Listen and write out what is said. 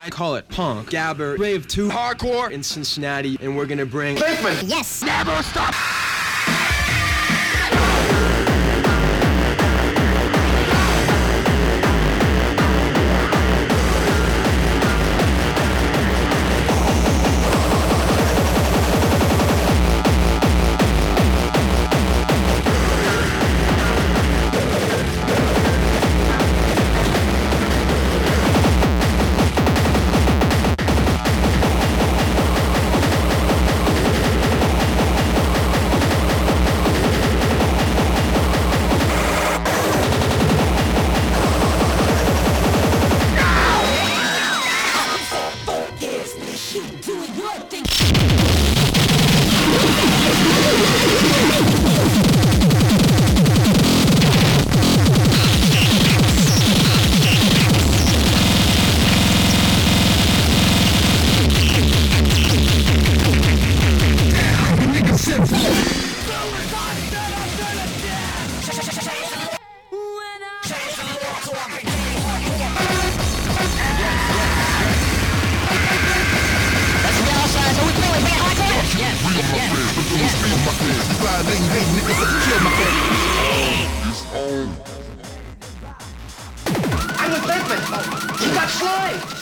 I call it punk, gabber, rave 2, hardcore in Cincinnati, and we're gonna bring Pinkman. Yes. Never stop. I'm with Pinkman. He got slime.